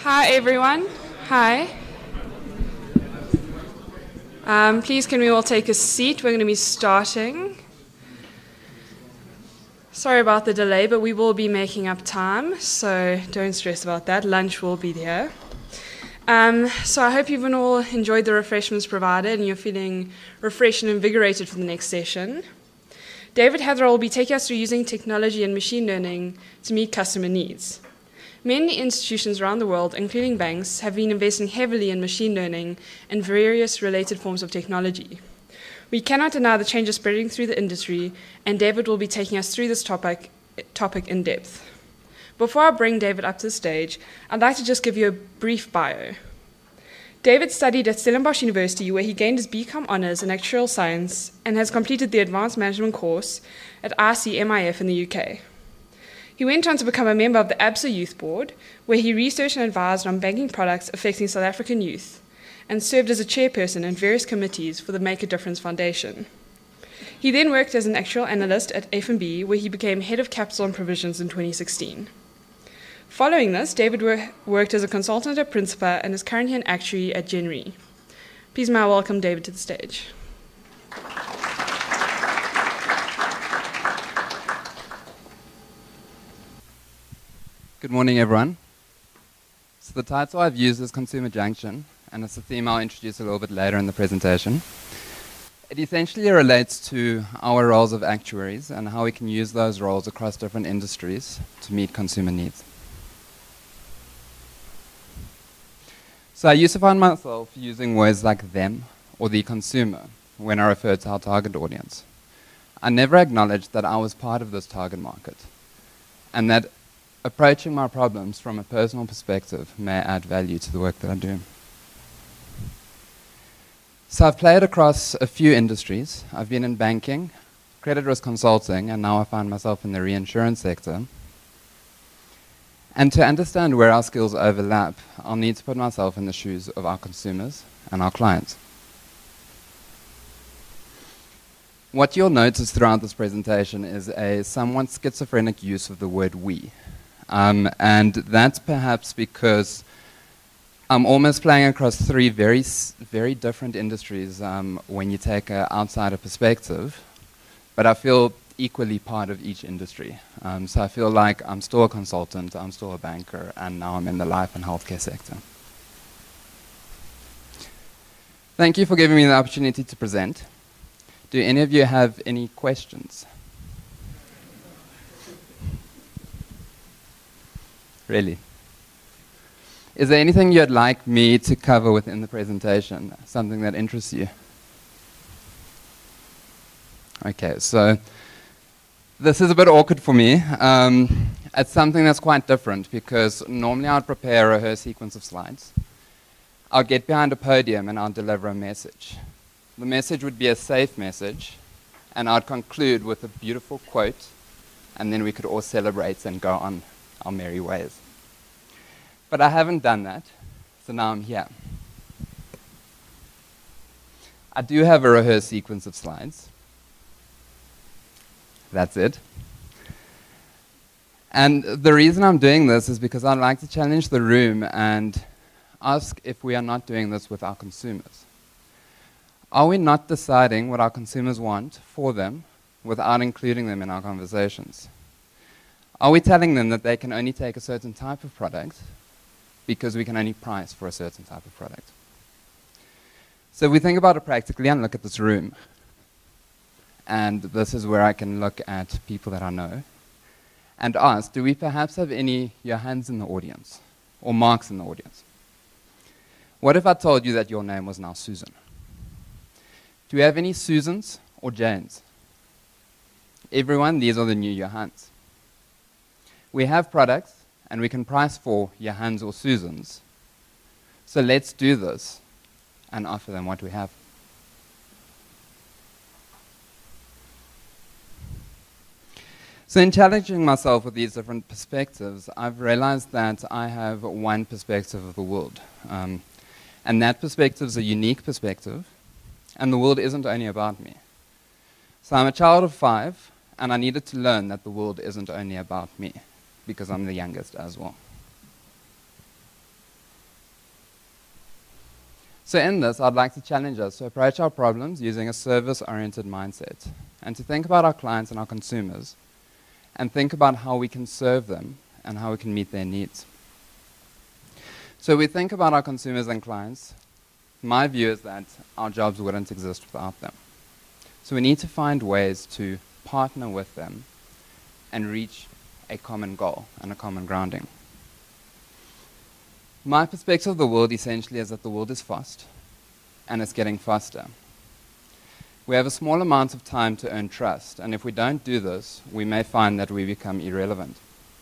Hi, everyone. Hi. Please, can we all take a seat? We're going to be starting. Sorry about the delay, but we will be making up time, so don't stress about that. Lunch will be there. So I hope you've all enjoyed the refreshments provided and you're feeling refreshed and invigorated for the next session. David Heatherall will be taking us through using technology and machine learning to meet customer needs. Many institutions around the world, including banks, have been investing heavily in machine learning and various related forms of technology. We cannot deny the changes spreading through the industry, and David will be taking us through this topic in depth. Before I bring David up to the stage, I'd like to just give you a brief bio. David studied at Stellenbosch University, where he gained his BCom honours in actuarial science and has completed the advanced management course at ICMIF in the UK. He went on to become a member of the ABSA Youth Board, where he researched and advised on banking products affecting South African youth, and served as a chairperson in various committees for the Make a Difference Foundation. He then worked as an actuarial analyst at F&B, where he became head of capital and provisions in 2016. Following this, David worked as a consultant at Principia and is currently an actuary at Genre. Please may I welcome David to the stage. Good morning, everyone. So the title I've used is Consumer Junction, and it's a theme I'll introduce a little bit later in the presentation. It essentially relates to our roles of actuaries and how we can use those roles across different industries to meet consumer needs. So I used to find myself using words like them or the consumer when I referred to our target audience. I never acknowledged that I was part of this target market and that approaching my problems from a personal perspective may add value to the work that I do. So I've played across a few industries. I've been in banking, credit risk consulting, and now I find myself in the reinsurance sector. And to understand where our skills overlap, I'll need to put myself in the shoes of our consumers and our clients. What you'll notice throughout this presentation is a somewhat schizophrenic use of the word we. And that's perhaps because I'm almost playing across three very different industries when you take an outsider perspective, but I feel equally part of each industry. So I feel like I'm still a consultant, I'm still a banker, and now I'm in the life and healthcare sector. Thank you for giving me the opportunity to present. Do any of you have any questions? Really? Is there anything you'd like me to cover within the presentation? Something that interests you? Okay, so this is a bit awkward for me. It's something that's quite different because normally I'd prepare a rehearsed sequence of slides. I'll get behind a podium and I'll deliver a message. The message would be a safe message, and I'd conclude with a beautiful quote, and then we could all celebrate and go on our merry ways. But I haven't done that, so now I'm here. I do have a rehearsed sequence of slides. That's it. And the reason I'm doing this is because I'd like to challenge the room and ask if we are not doing this with our consumers. Are we not deciding what our consumers want for them without including them in our conversations? Are we telling them that they can only take a certain type of product because we can only price for a certain type of product? So we think about it practically and look at this room. And this is where I can look at people that I know and ask, do we perhaps have any your hands in the audience or Marks in the audience? What if I told you that your name was now Susan? Do we have any Susans or Janes? Everyone, these are the new Johans. We have products, and we can price for Johans or Susans. So let's do this and offer them what we have. So in challenging myself with these different perspectives, I've realized that I have one perspective of the world. And that perspective is a unique perspective, and the world isn't only about me. So I'm a child of 5, and I needed to learn that the world isn't only about me, because I'm the youngest as well. So in this, I'd like to challenge us to approach our problems using a service-oriented mindset and to think about our clients and our consumers and think about how we can serve them and how we can meet their needs. So we think about our consumers and clients. My view is that our jobs wouldn't exist without them. So we need to find ways to partner with them and reach a common goal and a common grounding. My perspective of the world essentially is that the world is fast and it's getting faster. We have a small amount of time to earn trust, and if we don't do this, we may find that we become irrelevant.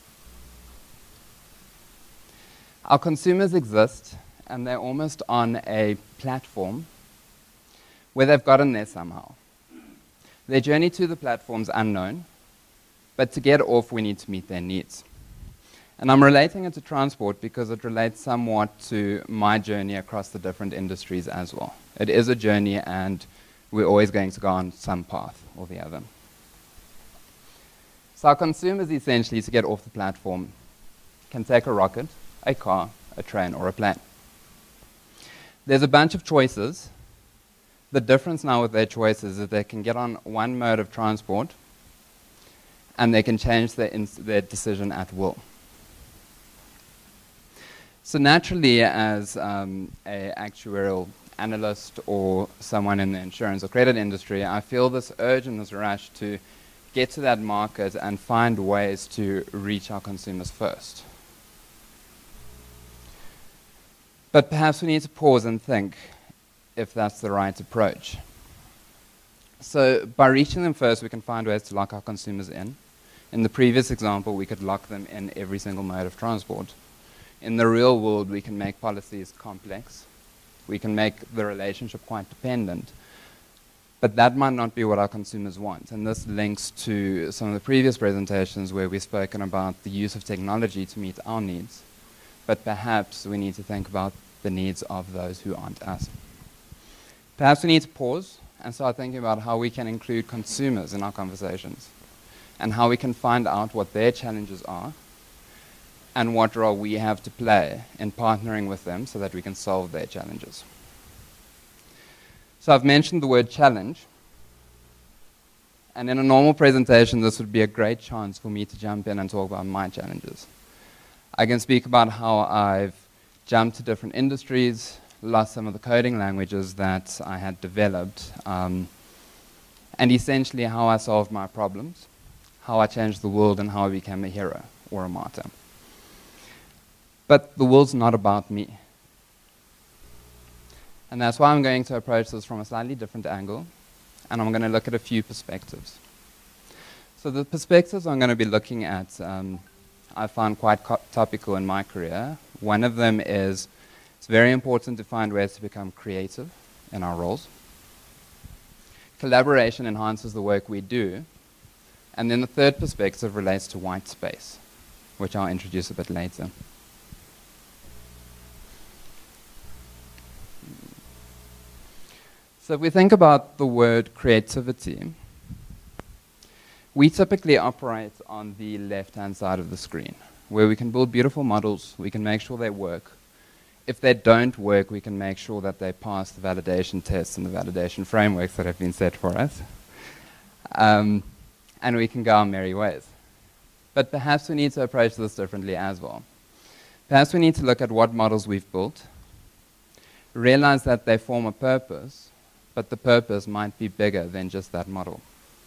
Our consumers exist, and they're almost on a platform where they've gotten there somehow. Their journey to the platform is unknown, but to get off, we need to meet their needs. And I'm relating it to transport because it relates somewhat to my journey across the different industries as well. It is a journey, and we're always going to go on some path or the other. So our consumers, essentially, to get off the platform, can take a rocket, a car, a train, or a plane. There's a bunch of choices. The difference now with their choices is they can get on one mode of transport and they can change their decision at will. So naturally, as an actuarial analyst or someone in the insurance or credit industry, I feel this urge and this rush to get to that market and find ways to reach our consumers first. But perhaps we need to pause and think if that's the right approach. So by reaching them first, we can find ways to lock our consumers in. In the previous example, we could lock them in every single mode of transport. In the real world, we can make policies complex. We can make the relationship quite dependent. But that might not be what our consumers want. And this links to some of the previous presentations where we've spoken about the use of technology to meet our needs. But perhaps we need to think about the needs of those who aren't us. Perhaps we need to pause and start thinking about how we can include consumers in our conversations and how we can find out what their challenges are and what role we have to play in partnering with them so that we can solve their challenges. So I've mentioned the word challenge, and in a normal presentation this would be a great chance for me to jump in and talk about my challenges. I can speak about how I've jumped to different industries, lost some of the coding languages that I had developed, and essentially how I solved my problems, how I changed the world, and how I became a hero or a martyr. But the world's not about me. And that's why I'm going to approach this from a slightly different angle, and I'm going to look at a few perspectives. So the perspectives I'm going to be looking at I found quite topical in my career. One of them is it's very important to find ways to become creative in our roles. Collaboration enhances the work we do. And then the third perspective relates to white space, which I'll introduce a bit later. So if we think about the word creativity, we typically operate on the left-hand side of the screen, where we can build beautiful models, we can make sure they work. If they don't work, we can make sure that they pass the validation tests and the validation frameworks that have been set for us. And we can go our merry ways. But perhaps we need to approach this differently as well. Perhaps we need to look at what models we've built, realize that they form a purpose, but the purpose might be bigger than just that model.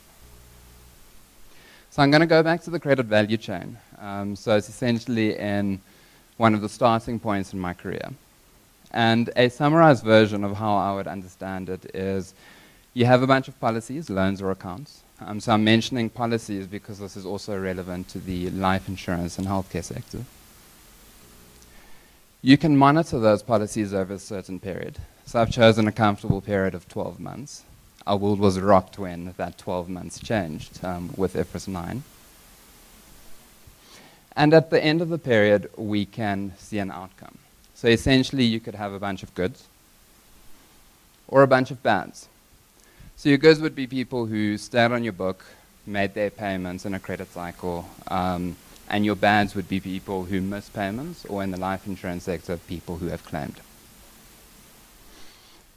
So I'm going to go back to the credit value chain. So it's essentially in one of the starting points in my career. And a summarized version of how I would understand it is you have a bunch of policies, loans or accounts. So I'm mentioning policies because this is also relevant to the life insurance and healthcare sector. You can monitor those policies over a certain period. So I've chosen a comfortable period of 12 months. Our world was rocked when that 12 months changed with IFRS 9. And at the end of the period, we can see an outcome. So essentially, you could have a bunch of goods or a bunch of bads. So your goods would be people who stayed on your book, made their payments in a credit cycle, and your bads would be people who miss payments, or in the life insurance sector, people who have claimed.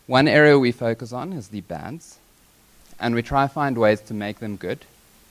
One area we focus on is the bads, and we try to find ways to make them good.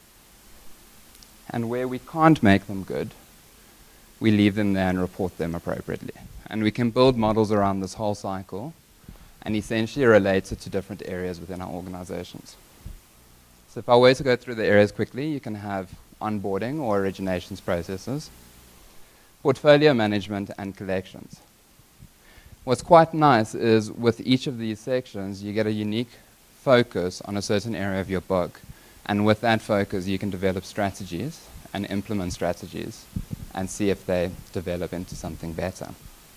And where we can't make them good, we leave them there and report them appropriately. And we can build models around this whole cycle and essentially relate it to different areas within our organizations. So if I were to go through the areas quickly, you can have onboarding or originations processes, portfolio management, and collections. What's quite nice is with each of these sections, you get a unique focus on a certain area of your book. And with that focus, you can develop strategies and implement strategies and see if they develop into something better.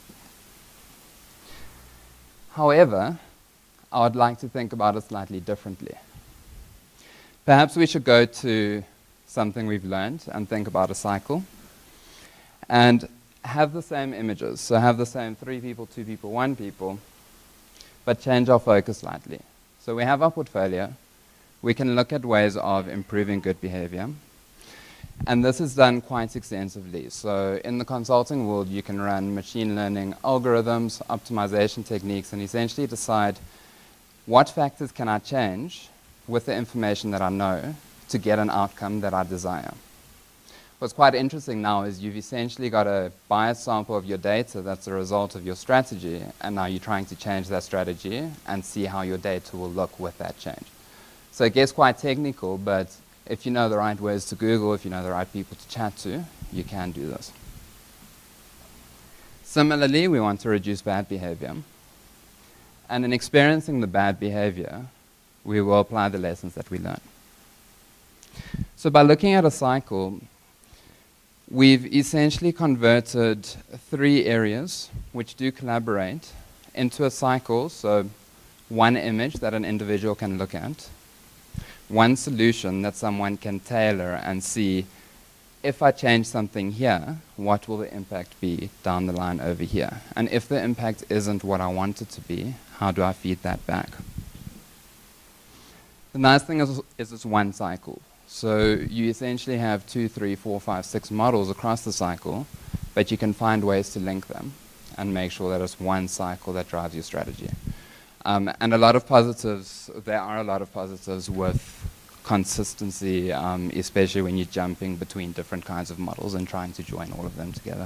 However, I would like to think about it slightly differently. Perhaps we should go to something we've learned and think about a cycle and have the same images. So have the same 3 people, 2 people, 1 people, but change our focus slightly. So we have our portfolio. We can look at ways of improving good behavior. And this is done quite extensively. So in the consulting world, you can run machine learning algorithms, optimization techniques, and essentially decide what factors can I change with the information that I know to get an outcome that I desire. What's quite interesting now is you've essentially got a biased sample of your data that's a result of your strategy, and now you're trying to change that strategy and see how your data will look with that change. So it gets quite technical, but if you know the right ways to Google, if you know the right people to chat to, you can do this. Similarly, we want to reduce bad behavior. And in experiencing the bad behavior, we will apply the lessons that we learn. So by looking at a cycle, we've essentially converted 3 areas which do collaborate into a cycle. So 1 image that an individual can look at, 1 solution that someone can tailor and see, if I change something here, what will the impact be down the line over here? And if the impact isn't what I want it to be, how do I feed that back? The nice thing is it's 1 cycle. So you essentially have 2, 3, 4, 5, 6 models across the cycle, but you can find ways to link them and make sure that it's 1 cycle that drives your strategy. And a lot of positives, there are a lot of positives with consistency, especially when you're jumping between different kinds of models and trying to join all of them together.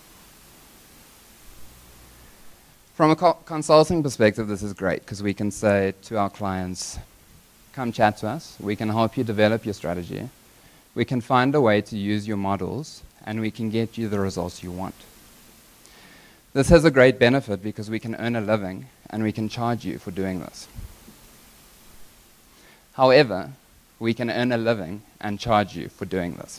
From a consulting perspective, this is great because we can say to our clients, come chat to us, we can help you develop your strategy, we can find a way to use your models, and we can get you the results you want. This has a great benefit because we can earn a living and we can charge you for doing this. However, we can earn a living and charge you for doing this.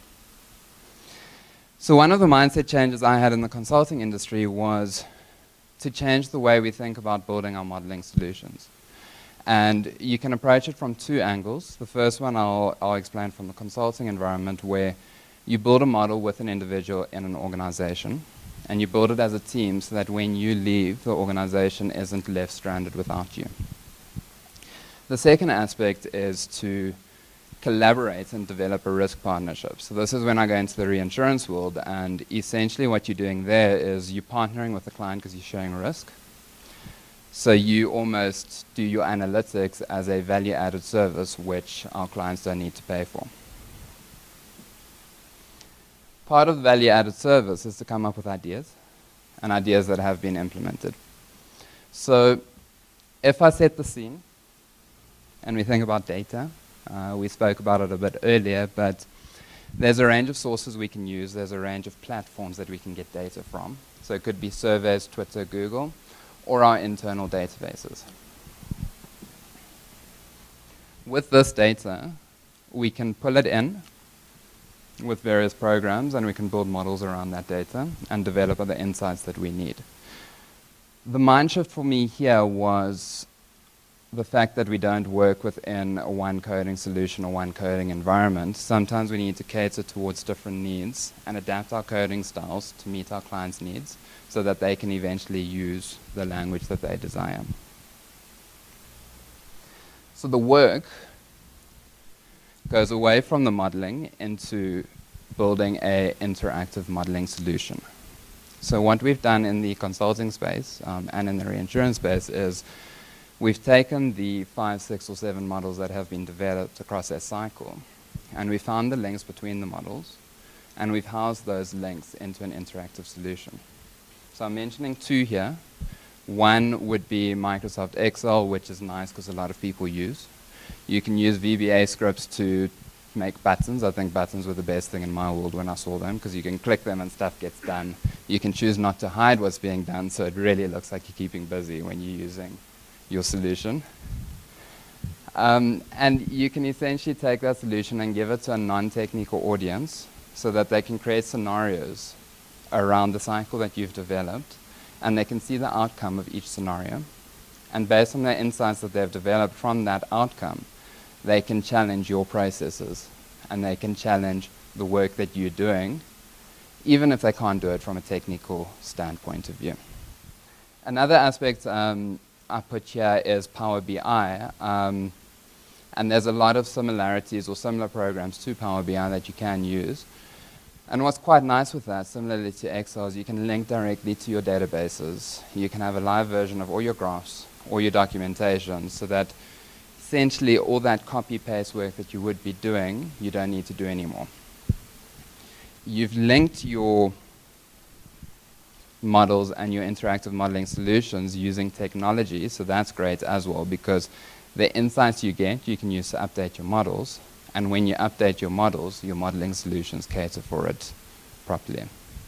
So one of the mindset changes I had in the consulting industry was to change the way we think about building our modeling solutions. And you can approach it from 2 angles. The first one I'll explain from the consulting environment, where you build a model with an individual in an organization, and you build it as a team so that when you leave, the organization isn't left stranded without you. The second aspect is to collaborate and develop a risk partnership. So this is when I go into the reinsurance world, and essentially what you're doing there is you're partnering with the client because you're sharing risk. So you almost do your analytics as a value-added service which our clients don't need to pay for. Part of the value-added service is to come up with ideas, and ideas that have been implemented. So if I set the scene, and we think about data, we spoke about it a bit earlier, but there's a range of sources we can use, there's a range of platforms that we can get data from. So it could be surveys, Twitter, Google, or our internal databases. With this data, we can pull it in with various programs, and we can build models around that data and develop other insights that we need. The mind shift for me here was the fact that we don't work within a 1 coding solution or 1 coding environment. Sometimes we need to cater towards different needs and adapt our coding styles to meet our clients' needs so that they can eventually use the language that they desire. So the work goes away from the modeling into building an interactive modeling solution. So what we've done in the consulting space and in the reinsurance space is we've taken the 5, 6, or 7 models that have been developed across that cycle, and we found the links between the models, and we've housed those links into an interactive solution. So I'm mentioning 2 here. One would be Microsoft Excel, which is nice because a lot of people use. You can use VBA scripts to make buttons. I think buttons were the best thing in my world when I saw them, because you can click them and stuff gets done. You can choose not to hide what's being done, so it really looks like you're keeping busy when you're using your solution. And you can essentially take that solution and give it to a non-technical audience so that they can create scenarios around the cycle that you've developed, and they can see the outcome of each scenario. And based on the insights that they've developed from that outcome, they can challenge your processes, and they can challenge the work that you're doing, even if they can't do it from a technical standpoint of view. Another aspect I put here is Power BI. And there's a lot of similarities or similar programs to Power BI that you can use. And what's quite nice with that, similarly to Excel, is you can link directly to your databases. You can have a live version of all your graphs, all your documentation, so that essentially all that copy-paste work that you would be doing, you don't need to do anymore. You've linked your models and your interactive modeling solutions using technology, so that's great as well, because the insights you get, you can use to update your models. And when you update your models, your modeling solutions cater for it properly.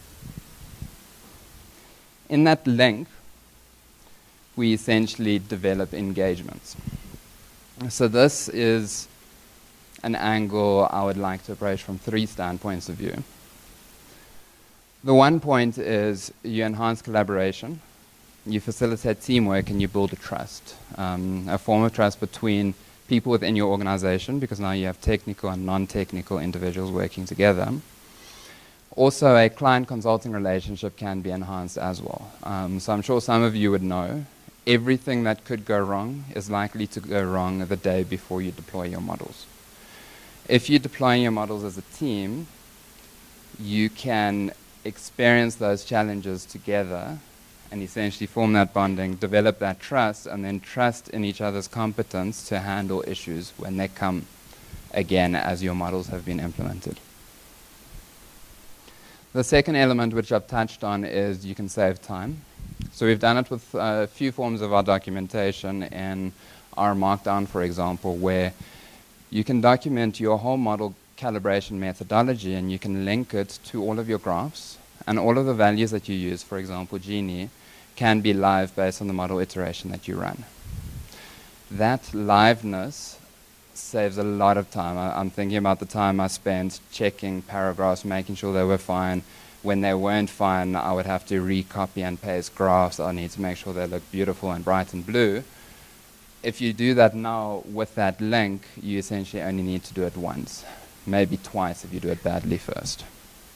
In that link, we essentially develop engagements. So this is an angle I would like to approach from 3 standpoints of view. The one point is you enhance collaboration, you facilitate teamwork, and you build a trust, a form of trust between people within your organization, because now you have technical and non-technical individuals working together. Also, a client consulting relationship can be enhanced as well. So I'm sure some of you would know, everything that could go wrong is likely to go wrong the day before you deploy your models. If you're deploying your models as a team, you can experience those challenges together and essentially form that bonding, develop that trust, and then trust in each other's competence to handle issues when they come again as your models have been implemented. The second element which I've touched on is you can save time. So we've done it with a few forms of our documentation in our Markdown, for example, where you can document your whole model calibration methodology and you can link it to all of your graphs, and all of the values that you use, for example, Gini, can be live based on the model iteration that you run. That liveness saves a lot of time. I'm thinking about the time I spent checking paragraphs, making sure they were fine. When they weren't fine, I would have to recopy and paste graphs. I need to make sure they look beautiful and bright and blue. If you do that now with that link, you essentially only need to do it once, maybe twice if you do it badly first.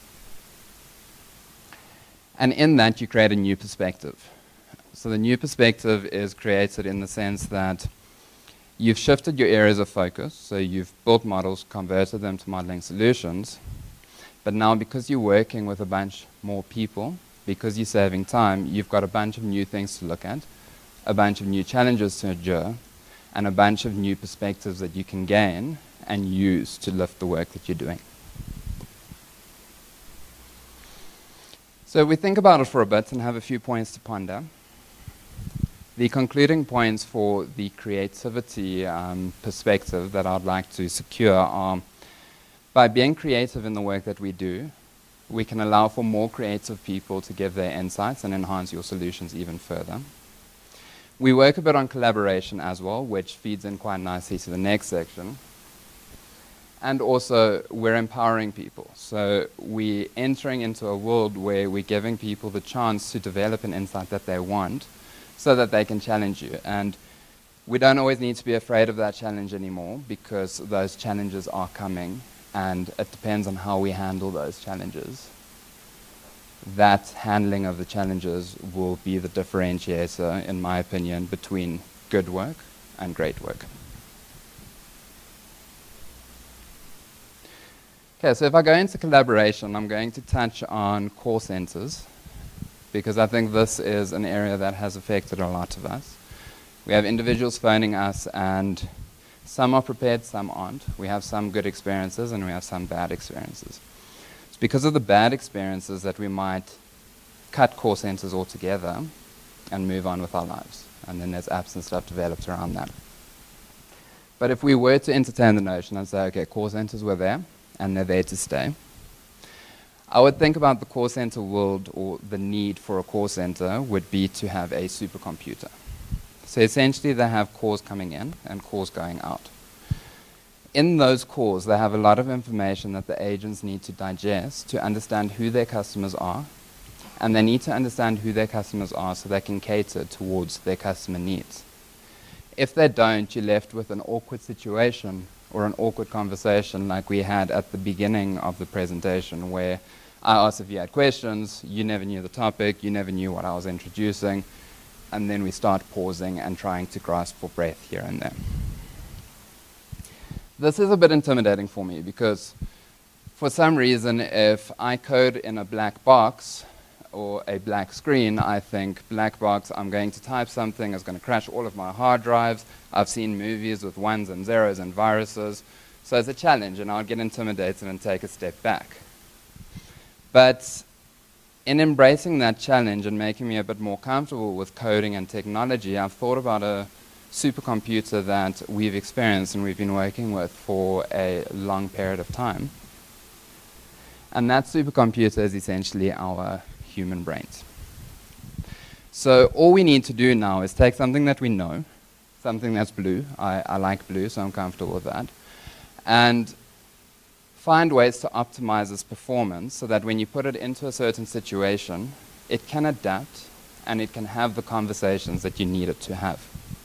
And in that, you create a new perspective. So the new perspective is created in the sense that you've shifted your areas of focus. So you've built models, converted them to modeling solutions. But now, because you're working with a bunch more people, because you're saving time, you've got a bunch of new things to look at, a bunch of new challenges to endure, and a bunch of new perspectives that you can gain and use to lift the work that you're doing. So we think about it for a bit and have a few points to ponder. The concluding points for the creativity perspective that I'd like to secure are, by being creative in the work that we do, we can allow for more creative people to give their insights and enhance your solutions even further. We work a bit on collaboration as well, which feeds in quite nicely to the next section. And also, we're empowering people. So we're entering into a world where we're giving people the chance to develop an insight that they want so that they can challenge you. And we don't always need to be afraid of that challenge anymore, because those challenges are coming, and it depends on how we handle those challenges. That handling of the challenges will be the differentiator, in my opinion, between good work and great work. Okay, so if I go into collaboration, I'm going to touch on call centers, because I think this is an area that has affected a lot of us. We have individuals phoning us, and some are prepared, some aren't. We have some good experiences, and we have some bad experiences. It's because of the bad experiences that we might cut call centers altogether and move on with our lives. And then there's apps and stuff developed around that. But if we were to entertain the notion and say, okay, call centers were there, and they're there to stay, I would think about the call center world, or the need for a call center would be to have a supercomputer. So essentially they have calls coming in and calls going out. In those calls, they have a lot of information that the agents need to digest to understand who their customers are, and they need to understand who their customers are so they can cater towards their customer needs. If they don't, you're left with an awkward situation or an awkward conversation like we had at the beginning of the presentation, where I asked if you had questions, you never knew the topic, you never knew what I was introducing, and then we start pausing and trying to grasp for breath here and there. This is a bit intimidating for me because for some reason, if I code in a black box or a black screen, I think, black box, I'm going to type something, it's going to crash all of my hard drives. I've seen movies with ones and zeros and viruses. So it's a challenge, and I'll get intimidated and take a step back. But in embracing that challenge and making me a bit more comfortable with coding and technology, I've thought about a supercomputer that we've experienced and we've been working with for a long period of time. And that supercomputer is essentially our human brains. So all we need to do now is take something that we know, something that's blue. I like blue, so I'm comfortable with that. And find ways to optimize its performance so that when you put it into a certain situation, it can adapt and it can have the conversations that you need it to have.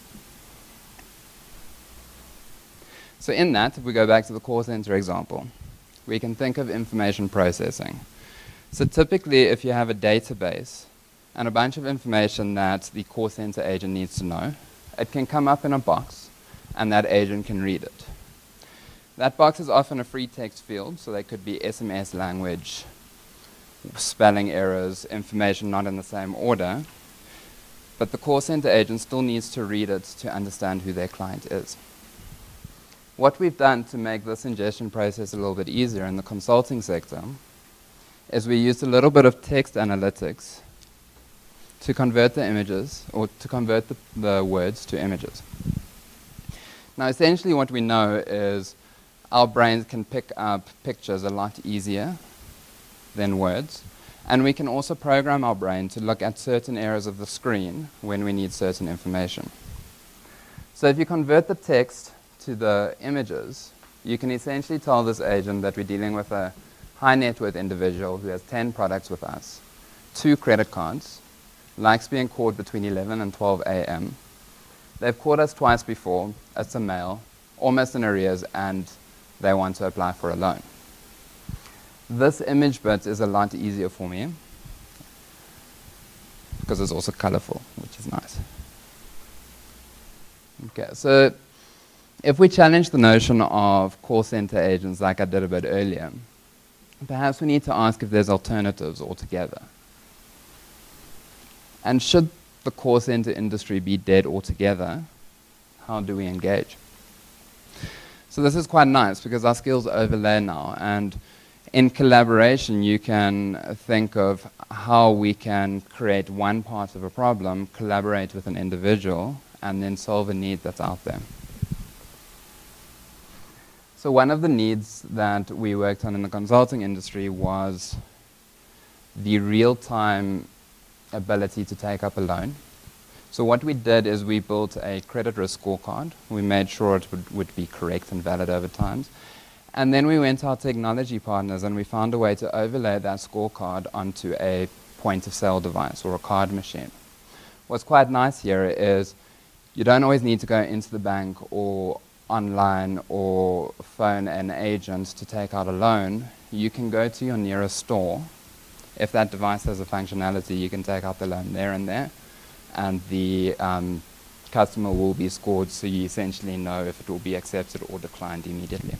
So in that, if we go back to the call center example, we can think of information processing. So typically, if you have a database and a bunch of information that the call center agent needs to know, it can come up in a box, and that agent can read it. That box is often a free text field, so they could be SMS language, spelling errors, information not in the same order, but the call center agent still needs to read it to understand who their client is. What we've done to make this ingestion process a little bit easier in the consulting sector is we used a little bit of text analytics to convert the images, or to convert the words to images. Now essentially what we know is our brains can pick up pictures a lot easier than words, and we can also program our brain to look at certain areas of the screen when we need certain information. So if you convert the text to the images, you can essentially tell this agent that we're dealing with a high net worth individual who has 10 products with us, 2 credit cards, likes being called between 11 and 12 a.m. They've called us twice before, it's a male, almost in arrears, and they want to apply for a loan. This image bit is a lot easier for me because it's also colorful, which is nice. Okay, so if we challenge the notion of call center agents like I did a bit earlier, perhaps we need to ask if there's alternatives altogether. And should the call center industry be dead altogether, how do we engage? So this is quite nice because our skills overlay now, and in collaboration you can think of how we can create one part of a problem, collaborate with an individual, and then solve a need that's out there. So one of the needs that we worked on in the consulting industry was the real-time ability to take up a loan. So what we did is we built a credit risk scorecard. We made sure it would be correct and valid over time. And then we went to our technology partners and we found a way to overlay that scorecard onto a point-of-sale device or a card machine. What's quite nice here is you don't always need to go into the bank or online or phone an agent to take out a loan. You can go to your nearest store. If that device has a functionality, you can take out the loan there and there, and the customer will be scored, so you essentially know if it will be accepted or declined immediately.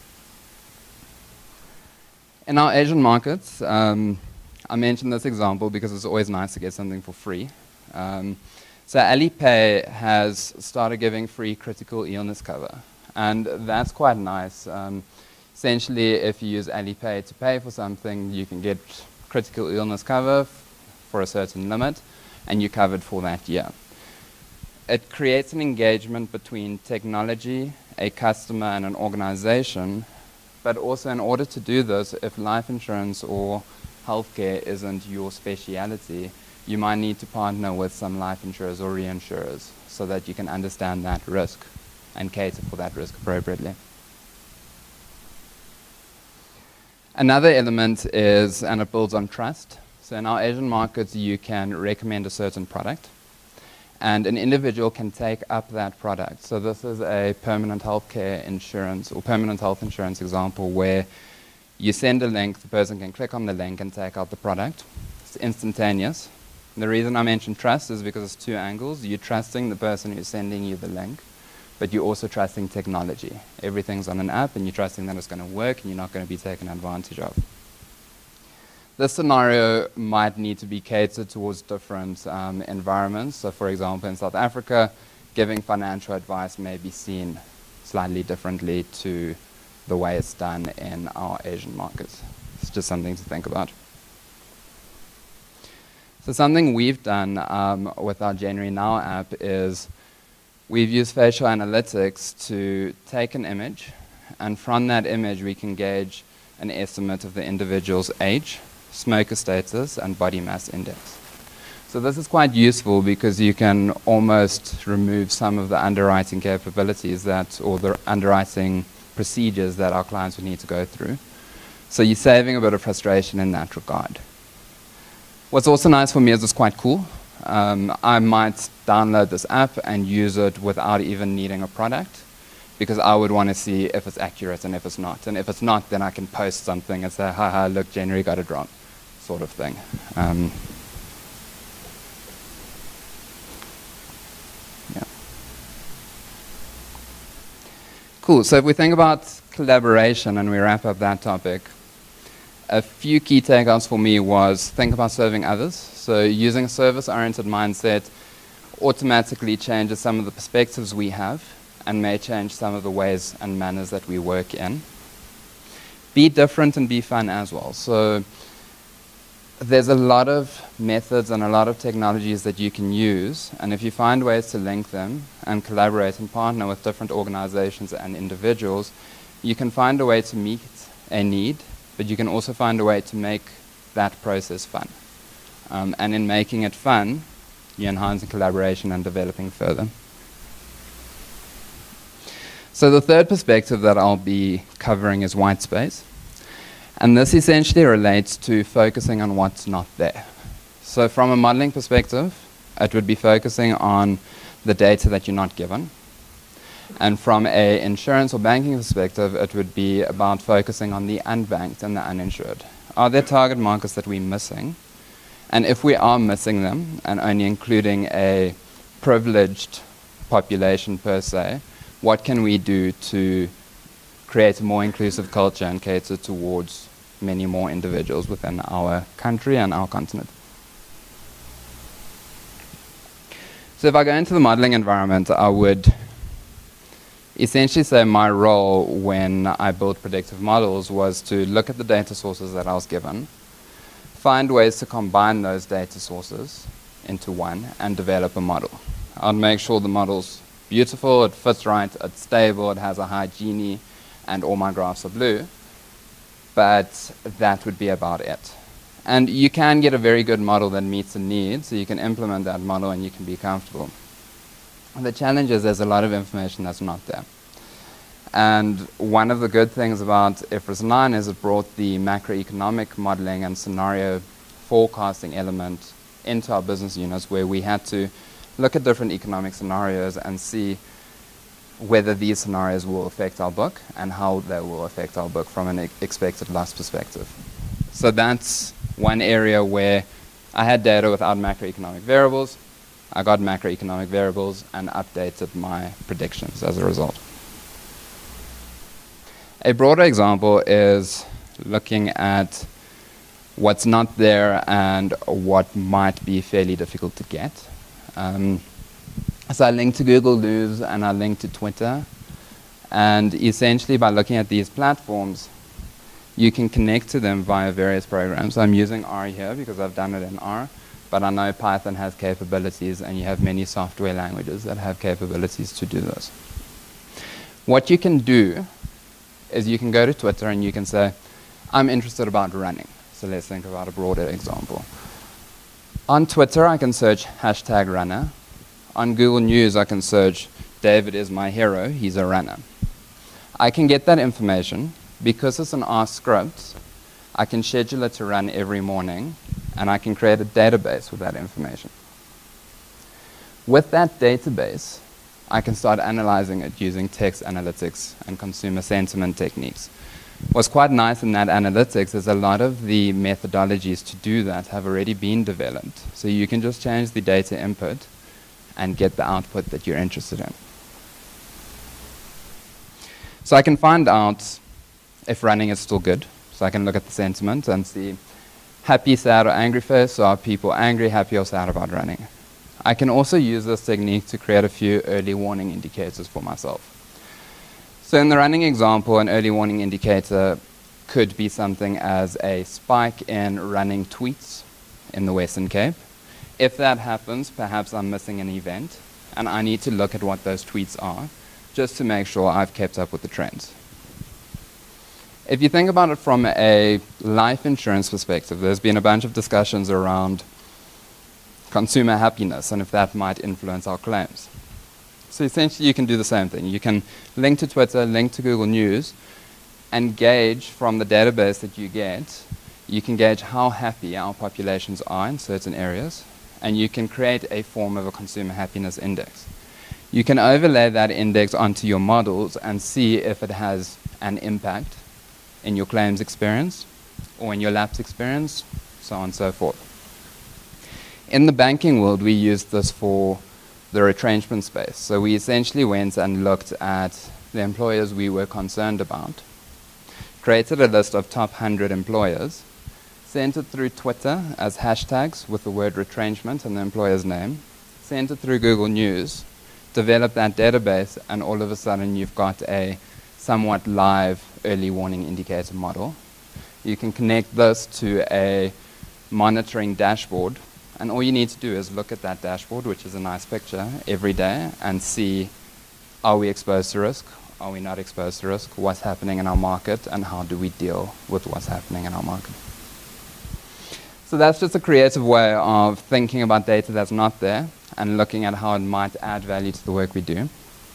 In our Asian markets, I mentioned this example because it's always nice to get something for free. So Alipay has started giving free critical illness cover, and that's quite nice. Essentially, if you use Alipay to pay for something, you can get critical illness cover for a certain limit, and you're covered for that year. It creates an engagement between technology, a customer, and an organization. But also, in order to do this, if life insurance or healthcare isn't your speciality, you might need to partner with some life insurers or reinsurers so that you can understand that risk and cater for that risk appropriately. Another element is, and it builds on trust. So in our Asian markets, you can recommend a certain product, and an individual can take up that product. So this is a permanent healthcare insurance or permanent health insurance example where you send a link, the person can click on the link and take out the product. It's instantaneous. And the reason I mention trust is because it's two angles. You're trusting the person who's sending you the link, but you're also trusting technology. Everything's on an app, and you're trusting that it's going to work and you're not going to be taken advantage of. This scenario might need to be catered towards different environments. So for example, in South Africa, giving financial advice may be seen slightly differently to the way it's done in our Asian markets. It's just something to think about. So something we've done with our January Now app is we've used facial analytics to take an image, and from that image we can gauge an estimate of the individual's age, smoker status, and body mass index. So this is quite useful because you can almost remove some of the underwriting capabilities or the underwriting procedures that our clients would need to go through. So you're saving a bit of frustration in that regard. What's also nice for me is it's quite cool. I might download this app and use it without even needing a product, because I would want to see if it's accurate and if it's not. And if it's not, then I can post something and say, haha, look, January got it wrong, sort of thing. Yeah. Cool, so if we think about collaboration and we wrap up that topic, a few key takeouts for me was think about serving others. So using a service-oriented mindset automatically changes some of the perspectives we have and may change some of the ways and manners that we work in. Be different and be fun as well. So there's a lot of methods and a lot of technologies that you can use, and if you find ways to link them and collaborate and partner with different organizations and individuals, you can find a way to meet a need, but you can also find a way to make that process fun. And in making it fun, you're enhancing collaboration and developing further. So the third perspective that I'll be covering is white space. And this essentially relates to focusing on what's not there. So from a modeling perspective, it would be focusing on the data that you're not given. And from an insurance or banking perspective, it would be about focusing on the unbanked and the uninsured. Are there target markets that we're missing? And if we are missing them and only including a privileged population per se, what can we do to create a more inclusive culture and cater towards many more individuals within our country and our continent? So if I go into the modeling environment, I would essentially say my role when I built predictive models was to look at the data sources that I was given, find ways to combine those data sources into one, and develop a model. I'd make sure the model's beautiful, it fits right, it's stable, it has a high Gini, and all my graphs are blue. But that would be about it. And you can get a very good model that meets the needs, so you can implement that model and you can be comfortable. The challenge is there's a lot of information that's not there. And one of the good things about IFRS 9 is it brought the macroeconomic modeling and scenario forecasting element into our business units, where we had to look at different economic scenarios and see whether these scenarios will affect our book and how they will affect our book from an expected loss perspective. So that's one area where I had data without macroeconomic variables. I got macroeconomic variables and updated my predictions as a result. A broader example is looking at what's not there and what might be fairly difficult to get. So I link to Google News and I link to Twitter. And essentially by looking at these platforms, you can connect to them via various programs. So I'm using R here because I've done it in R, but I know Python has capabilities and you have many software languages that have capabilities to do this. What you can do is you can go to Twitter and you can say, I'm interested about running. So let's think about a broader example. On Twitter, I can search hashtag runner. On Google News, I can search David is my hero, he's a runner. I can get that information. Because it's an R script, I can schedule it to run every morning, and I can create a database with that information. With that database, I can start analyzing it using text analytics and consumer sentiment techniques. What's quite nice in that analytics is a lot of the methodologies to do that have already been developed. So you can just change the data input and get the output that you're interested in. So I can find out if running is still good. So I can look at the sentiment and see happy, sad, or angry face. So are people angry, happy, or sad about running? I can also use this technique to create a few early warning indicators for myself. So in the running example, an early warning indicator could be something as a spike in running tweets in the Western Cape. If that happens, perhaps I'm missing an event, and I need to look at what those tweets are just to make sure I've kept up with the trends. If you think about it from a life insurance perspective, there's been a bunch of discussions around consumer happiness and if that might influence our claims. So essentially you can do the same thing. You can link to Twitter, link to Google News, and gauge from the database that you get, you can gauge how happy our populations are in certain areas, and you can create a form of a consumer happiness index. You can overlay that index onto your models and see if it has an impact in your claims experience or in your lapse experience, so on and so forth. In the banking world, we used this for the retrenchment space. So we essentially went and looked at the employers we were concerned about, created a list of top 100 employers, sent it through Twitter as hashtags with the word retrenchment and the employer's name, sent it through Google News, developed that database, and all of a sudden you've got a somewhat live early warning indicator model. You can connect this to a monitoring dashboard, and all you need to do is look at that dashboard, which is a nice picture, every day, and see, are we exposed to risk? Are we not exposed to risk? What's happening in our market, and how do we deal with what's happening in our market? So that's just a creative way of thinking about data that's not there and looking at how it might add value to the work we do.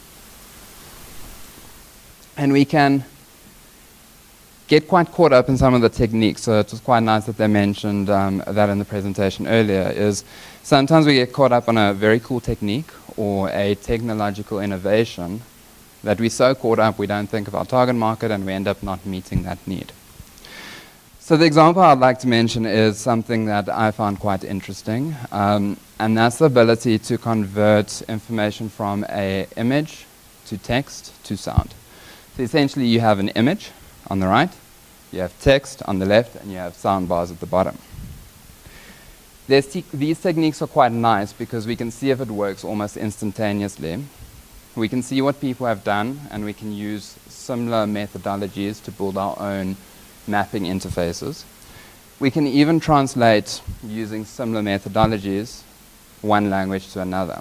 And we can get quite caught up in some of the techniques. So it was quite nice that they mentioned that in the presentation earlier, is sometimes we get caught up on a very cool technique or a technological innovation that we're so caught up we don't think of our target market and we end up not meeting that need. So the example I'd like to mention is something that I found quite interesting, and that's the ability to convert information from an image to text to sound. So essentially you have an image on the right, you have text on the left, and you have sound bars at the bottom. These techniques are quite nice because we can see if it works almost instantaneously. We can see what people have done, and we can use similar methodologies to build our own mapping interfaces. We can even translate, using similar methodologies, one language to another.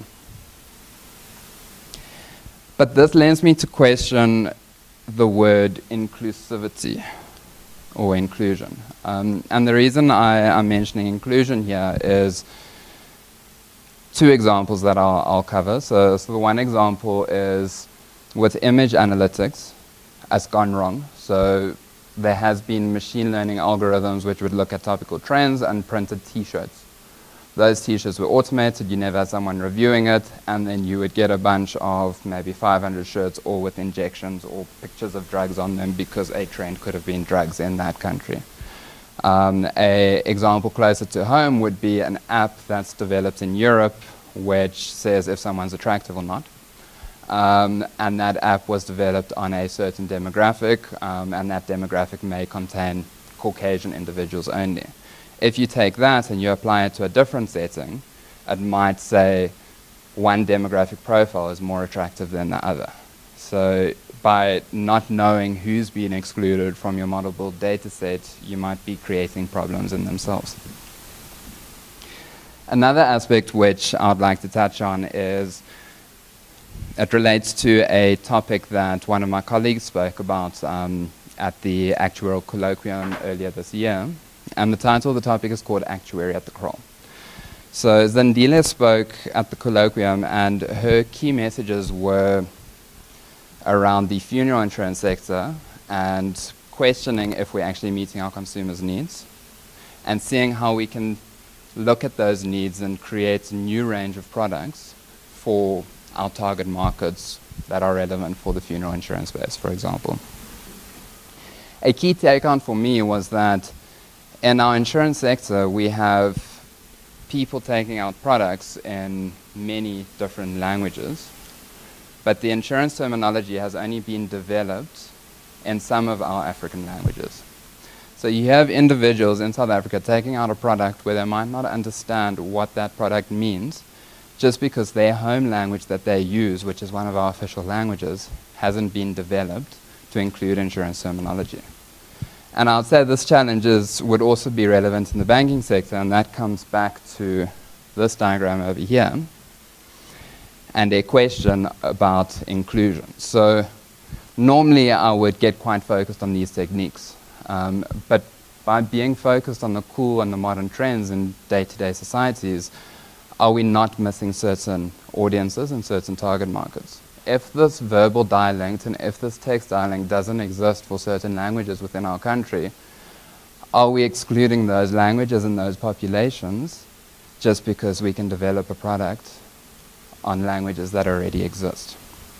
But this lends me to question the word inclusivity or inclusion. And the reason I'm mentioning inclusion here is two examples that I'll cover. So the one example is with image analytics has gone wrong. So there has been machine learning algorithms which would look at topical trends and printed t-shirts. Those t-shirts were automated, you never had someone reviewing it, and then you would get a bunch of maybe 500 shirts all with injections or pictures of drugs on them because a trend could have been drugs in that country. An example closer to home would be an app that's developed in Europe which says if someone's attractive or not. And that app was developed on a certain demographic, and that demographic may contain Caucasian individuals only. If you take that and you apply it to a different setting, it might say one demographic profile is more attractive than the other. So by not knowing who's been excluded from your model build data set, you might be creating problems in themselves. Another aspect which I'd like to touch on is it relates to a topic that one of my colleagues spoke about at the Actuarial Colloquium earlier this year. And the title of the topic is called Actuary at the Crawl. So Zandile spoke at the colloquium, and her key messages were around the funeral insurance sector and questioning if we're actually meeting our consumers' needs and seeing how we can look at those needs and create a new range of products for our target markets that are relevant for the funeral insurance space, for example. A key take-on for me was that in our insurance sector, we have people taking out products in many different languages, but the insurance terminology has only been developed in some of our African languages. So you have individuals in South Africa taking out a product where they might not understand what that product means, just because their home language that they use, which is one of our official languages, hasn't been developed to include insurance terminology. And I'd say this challenge would also be relevant in the banking sector, and that comes back to this diagram over here, and a question about inclusion. So normally I would get quite focused on these techniques, but by being focused on the cool and the modern trends in day-to-day societies, are we not missing certain audiences and certain target markets? If this verbal dialect and if this text dialect doesn't exist for certain languages within our country, are we excluding those languages and those populations just because we can develop a product on languages that already exist?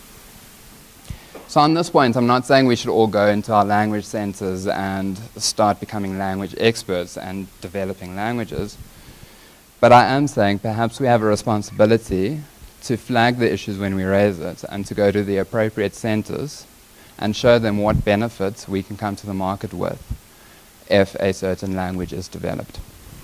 So on this point, I'm not saying we should all go into our language centers and start becoming language experts and developing languages, but I am saying perhaps we have a responsibility to flag the issues when we raise it and to go to the appropriate centers and show them what benefits we can come to the market with if a certain language is developed.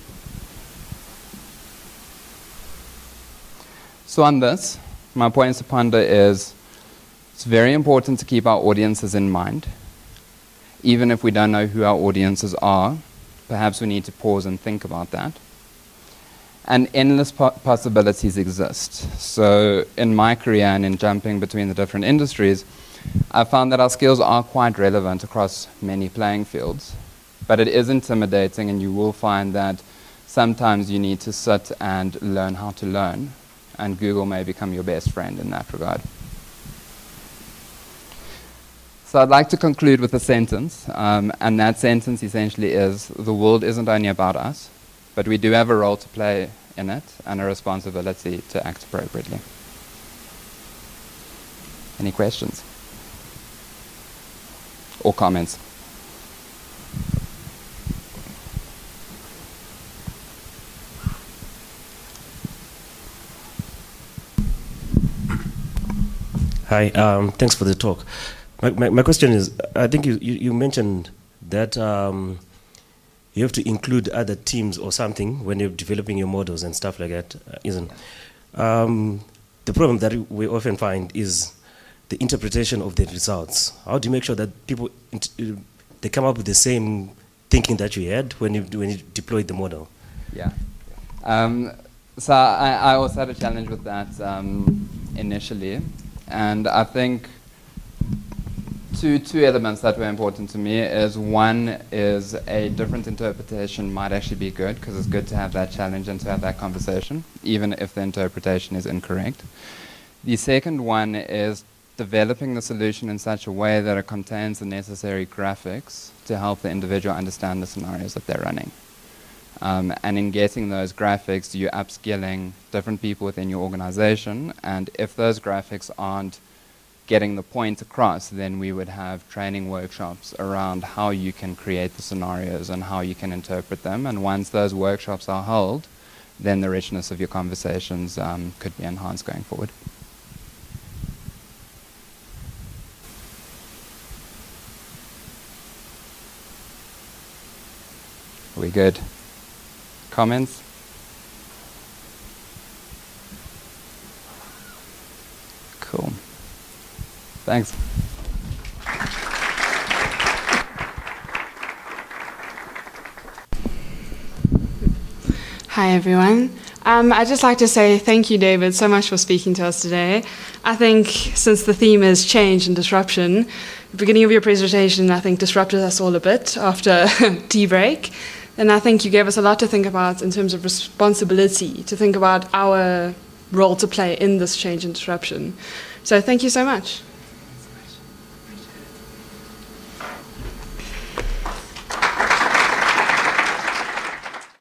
So on this, my points to ponder is it's very important to keep our audiences in mind. Even if we don't know who our audiences are, perhaps we need to pause and think about that. And endless possibilities exist. So in my career and in jumping between the different industries, I found that our skills are quite relevant across many playing fields. But it is intimidating, and you will find that sometimes you need to sit and learn how to learn, and Google may become your best friend in that regard. So I'd like to conclude with a sentence, and that sentence essentially is, the world isn't only about us, but we do have a role to play in it and a responsibility to act appropriately. Any questions or comments? Hi, thanks for the talk. My question is, I think you mentioned that you have to include other teams or something when you're developing your models and stuff like that, isn't? The problem that we often find is the interpretation of the results. How do you make sure that people they come up with the same thinking that you had when you deployed the model? Yeah. So I also had a challenge with that initially, and I think two elements that were important to me is one is a different interpretation might actually be good, because it's good to have that challenge and to have that conversation, even if the interpretation is incorrect. The second one is developing the solution in such a way that it contains the necessary graphics to help the individual understand the scenarios that they're running. And in getting those graphics, you're upskilling different people within your organization, and if those graphics aren't getting the point across, then we would have training workshops around how you can create the scenarios and how you can interpret them. And once those workshops are held, then the richness of your conversations could be enhanced going forward. Are we good? Comments? Thanks. Hi, everyone. I'd just like to say thank you, David, so much for speaking to us today. I think since the theme is change and disruption, the beginning of your presentation, I think, disrupted us all a bit after tea break. And I think you gave us a lot to think about in terms of responsibility, to think about our role to play in this change and disruption. So thank you so much.